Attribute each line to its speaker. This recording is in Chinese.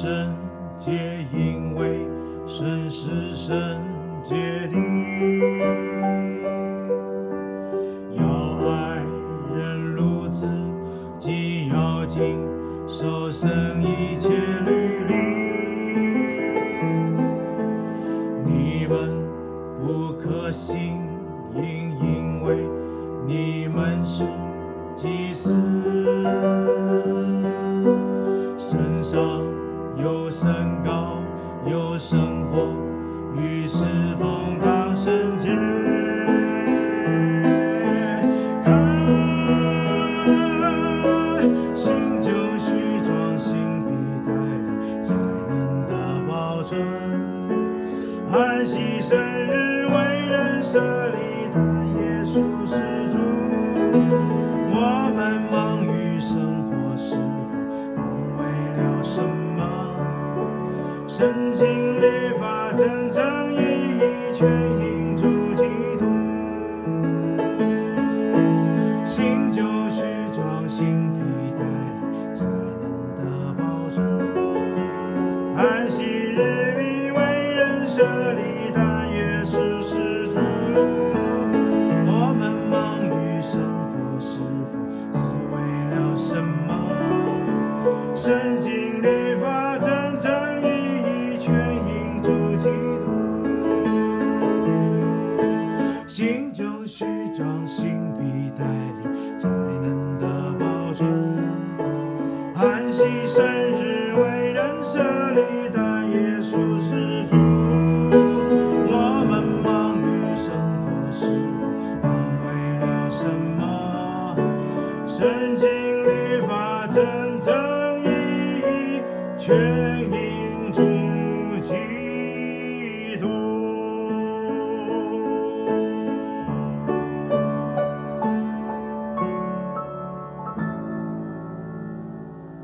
Speaker 1: 圣洁，因为神是圣洁的。要爱人如子，既要谨守神一切律例。你们不可行淫，因为你们是祭司，身上有神膏，有生活，与侍奉当圣洁。新酒须装新皮袋里，才能得保存。安息生日为人设立，但耶稣是主。我们忙于生活是否当为了什么？圣经律法真正意义全因主基督。新酒须装新皮袋里，才能得保存。安息日里为人设立，但耶稣是主。我们忙于生活是否是为了什么？圣经律法真正意义全因主基督。新酒须装新皮袋里，才能得保存。安息生日为人设立，但耶稣是主。我们忙于生活是否当为了什么？圣经律法真正